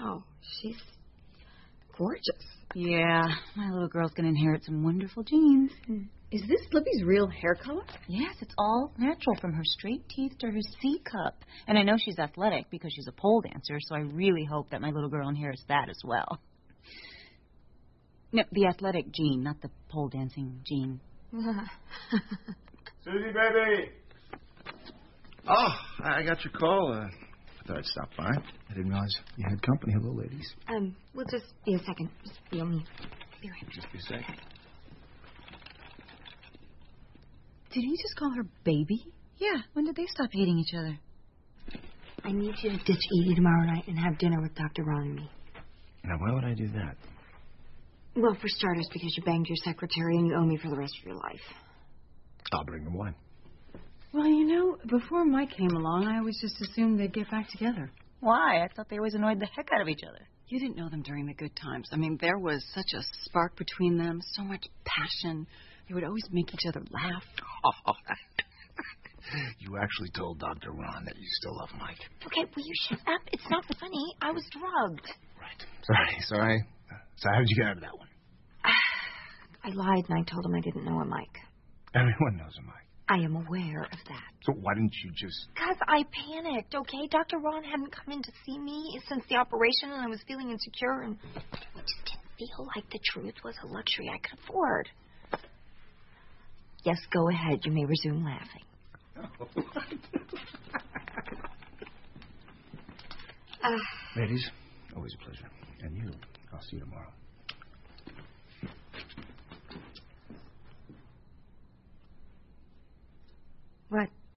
Wow, she's gorgeous. Yeah, my little girl's going to inherit some wonderful genes. Is this Slippy's real hair color? Yes, it's all natural from her straight teeth to her C cup. And I know she's athletic because she's a pole dancer, so I really hope that my little girl inherits that as well. No, the athletic gene, not the pole dancing gene. Susie, baby! Oh, I got your call. I thought I'd stop by. I didn't realize you had company. Hello, ladies. We'll just be a second. Just be on me. Be right back. Just be a second. Did he just call her baby? Yeah, when did they stop hating each other? I need you to ditch Edie tomorrow night and have dinner with Dr. Ron and me. Now, why would I do that? Well, for starters, because you banged your secretary and you owe me for the rest of your life. I'll bring them wine. Well, you know, before Mike came along, I always just assumed they'd get back together. Why? I thought they always annoyed the heck out of each other. You didn't know them during the good times. I mean, there was such a spark between them, so much passion. They would always make each other laugh. Oh, you actually told Dr. Ron that you still love Mike. Okay, will you shut up? It's not funny. I was drugged. Right. Sorry. So how did you get out of that one? I lied and I told him I didn't know a Mike. Everyone knows a Mike. I am aware of that. So why didn't you just... Because I panicked, okay? Dr. Ron hadn't come in to see me since the operation, and I was feeling insecure, and it just didn't feel like the truth was a luxury I could afford. Yes, go ahead. You may resume laughing. Ladies, always a pleasure. And you, I'll see you tomorrow.